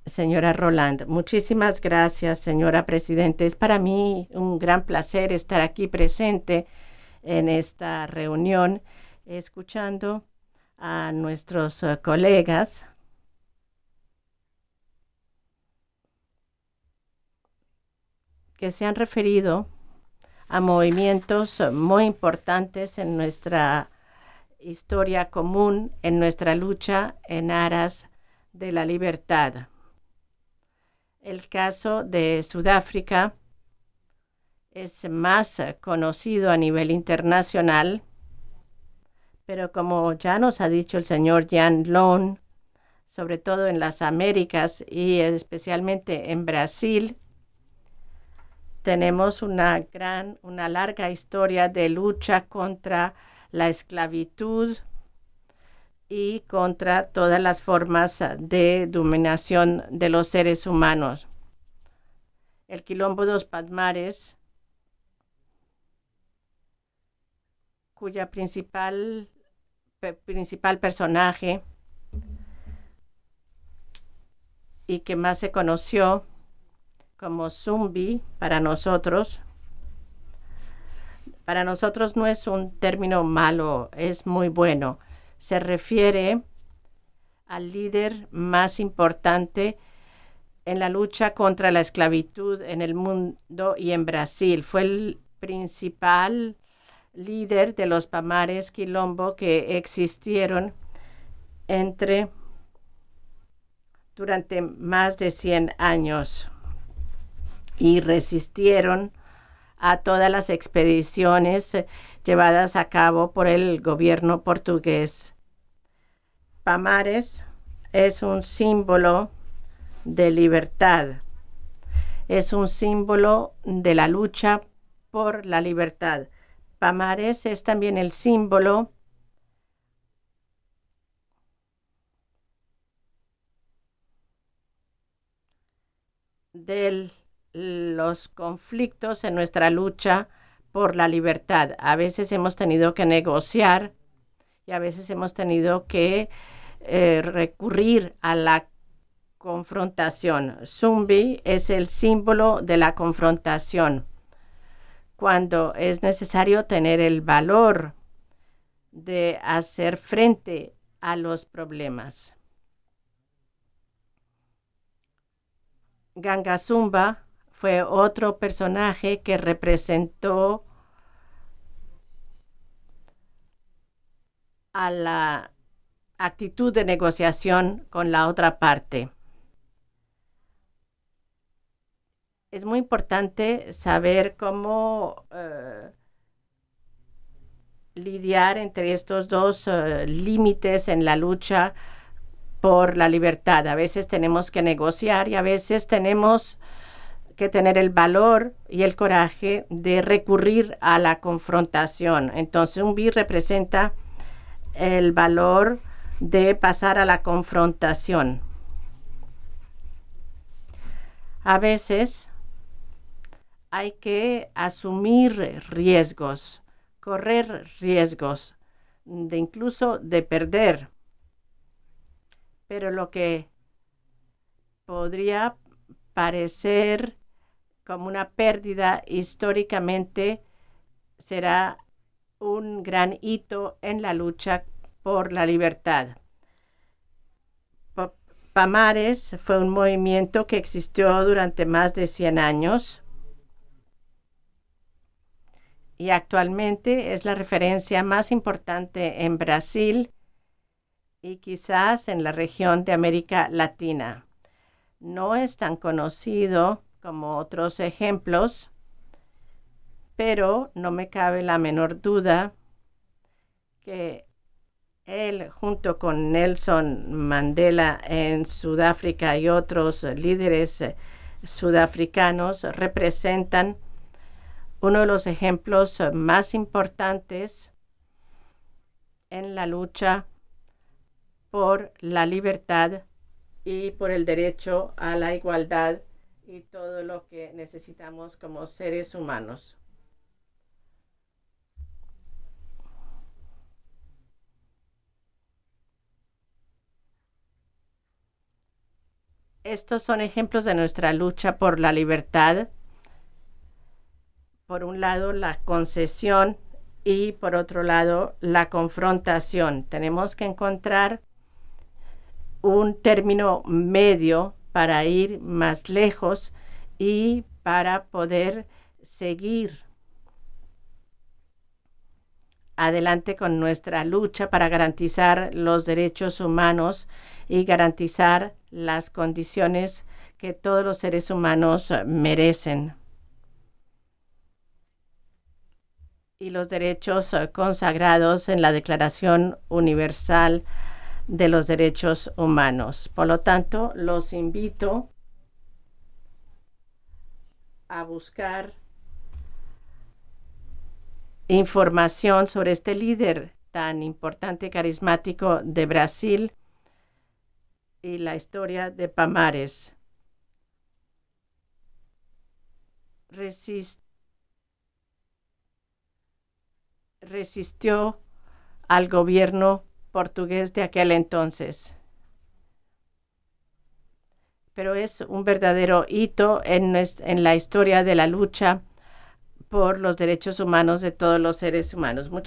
Señora Roland, muchísimas gracias, señora Presidente. Es para mí un gran placer estar aquí presente en esta reunión, escuchando a nuestros colegas que se han referido a movimientos muy importantes en nuestra historia común, en nuestra lucha en aras de la libertad. El caso de Sudáfrica es más conocido a nivel internacional, pero como ya nos ha dicho el señor Jan Lone, sobre todo en las Américas y especialmente en Brasil, tenemos una larga historia de lucha contra la esclavitud y contra todas las formas de dominación de los seres humanos. El Quilombo dos Palmares, cuya principal personaje y que más se conoció como Zumbi para nosotros no es un término malo, es muy bueno. Se refiere al líder más importante en la lucha contra la esclavitud en el mundo y en Brasil. Fue el principal líder de los Palmares Quilombo que existieron entre durante más de 100 años y resistieron a todas las expediciones llevadas a cabo por el gobierno portugués. Palmares es un símbolo de libertad, es un símbolo de la lucha por la libertad. Palmares es también el símbolo de los conflictos en nuestra lucha por la libertad. A veces hemos tenido que negociar y a veces hemos tenido que recurrir a la confrontación. Zumbi es el símbolo de la confrontación, cuando es necesario tener el valor de hacer frente a los problemas. Ganga Zumba fue otro personaje que representó a la actitud de negociación con la otra parte. Es muy importante saber cómo lidiar entre estos dos límites en la lucha por la libertad. A veces tenemos que negociar y a veces tenemos que tener el valor y el coraje de recurrir a la confrontación. Entonces, un BI representa el valor de pasar a la confrontación. A veces hay que asumir riesgos, correr riesgos, de incluso de perder. Pero lo que podría parecer como una pérdida históricamente será un gran hito en la lucha por la libertad. Palmares fue un movimiento que existió durante más de 100 años y actualmente es la referencia más importante en Brasil y quizás en la región de América Latina. No es tan conocido como otros ejemplos, pero no me cabe la menor duda que él, junto con Nelson Mandela en Sudáfrica y otros líderes sudafricanos, representan uno de los ejemplos más importantes en la lucha por la libertad y por el derecho a la igualdad y todo lo que necesitamos como seres humanos. Estos son ejemplos de nuestra lucha por la libertad. Por un lado, la concesión y por otro lado, la confrontación. Tenemos que encontrar un término medio para ir más lejos y para poder seguir adelante con nuestra lucha para garantizar los derechos humanos y garantizar las condiciones que todos los seres humanos merecen y los derechos consagrados en la Declaración Universal de los Derechos Humanos. Por lo tanto, los invito a buscar información sobre este líder tan importante y carismático de Brasil y la historia de Palmares. Resistió al gobierno portugués de aquel entonces. Pero es un verdadero hito en la historia de la lucha por los derechos humanos de todos los seres humanos.